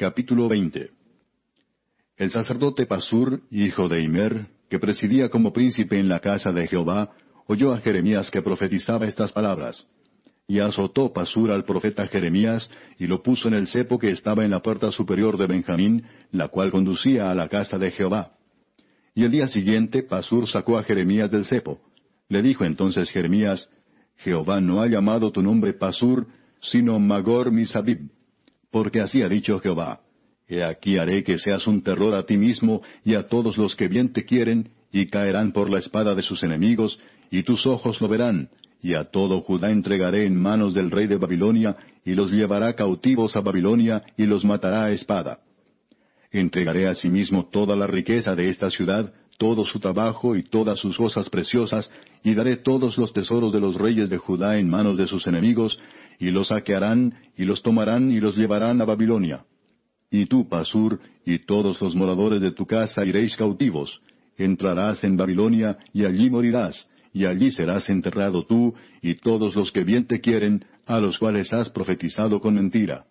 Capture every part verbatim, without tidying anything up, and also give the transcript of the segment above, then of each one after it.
Capítulo veinte. El sacerdote Pasur, hijo de Immer, que presidía como príncipe en la casa de Jehová, oyó a Jeremías que profetizaba estas palabras. Y azotó Pasur al profeta Jeremías, y lo puso en el cepo que estaba en la puerta superior de Benjamín, la cual conducía a la casa de Jehová. Y el día siguiente Pasur sacó a Jeremías del cepo. Le dijo entonces Jeremías, Jehová no ha llamado tu nombre Pasur, sino Magor Misabib, porque así ha dicho Jehová, he aquí haré que seas un terror a ti mismo y a todos los que bien te quieren, y caerán por la espada de sus enemigos, y tus ojos lo verán, y a todo Judá entregaré en manos del rey de Babilonia, y los llevará cautivos a Babilonia, y los matará a espada. Entregaré asimismo toda la riqueza de esta ciudad, todo su trabajo y todas sus cosas preciosas, y daré todos los tesoros de los reyes de Judá en manos de sus enemigos, y los saquearán, y los tomarán, y los llevarán a Babilonia. Y tú, Pasur, y todos los moradores de tu casa iréis cautivos. Entrarás en Babilonia, y allí morirás, y allí serás enterrado tú, y todos los que bien te quieren, a los cuales has profetizado con mentira.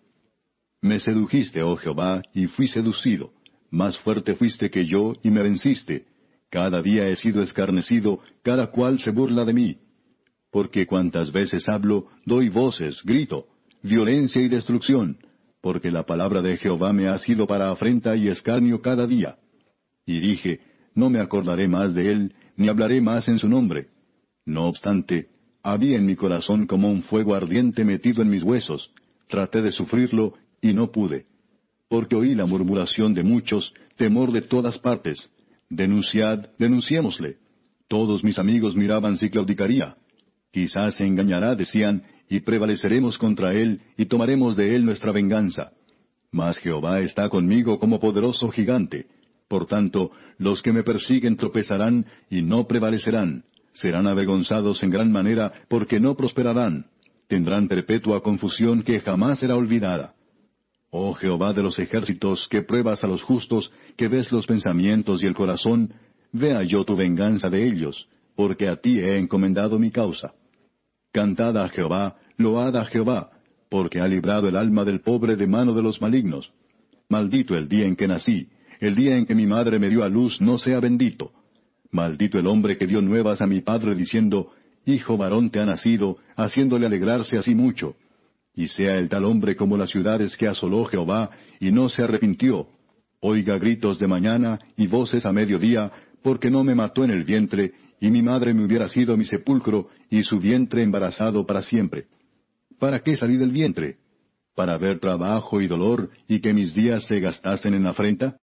Me sedujiste, oh Jehová, y fui seducido. Más fuerte fuiste que yo, y me venciste. Cada día he sido escarnecido, cada cual se burla de mí. Porque cuantas veces hablo, doy voces, grito, violencia y destrucción, porque la palabra de Jehová me ha sido para afrenta y escarnio cada día. Y dije, no me acordaré más de él, ni hablaré más en su nombre. No obstante, había en mi corazón como un fuego ardiente metido en mis huesos. Traté de sufrirlo, y no pude. Porque oí la murmuración de muchos, temor de todas partes. Denunciad, denunciémosle. Todos mis amigos miraban si claudicaría. Quizás se engañará, decían, y prevaleceremos contra él, y tomaremos de él nuestra venganza. Mas Jehová está conmigo como poderoso gigante. Por tanto, los que me persiguen tropezarán, y no prevalecerán. Serán avergonzados en gran manera, porque no prosperarán. Tendrán perpetua confusión que jamás será olvidada. Oh Jehová de los ejércitos, que pruebas a los justos, que ves los pensamientos y el corazón, vea yo tu venganza de ellos, porque a ti he encomendado mi causa. Cantad a Jehová, load a Jehová, porque ha librado el alma del pobre de mano de los malignos. Maldito el día en que nací, el día en que mi madre me dio a luz no sea bendito. Maldito el hombre que dio nuevas a mi padre diciendo, Hijo varón te ha nacido, haciéndole alegrarse así mucho. Y sea el tal hombre como las ciudades que asoló Jehová, y no se arrepintió. Oiga gritos de mañana y voces a mediodía, porque no me mató en el vientre, y mi madre me hubiera sido mi sepulcro, y su vientre embarazado para siempre. ¿Para qué salí del vientre? ¿Para ver trabajo y dolor, y que mis días se gastasen en afrenta?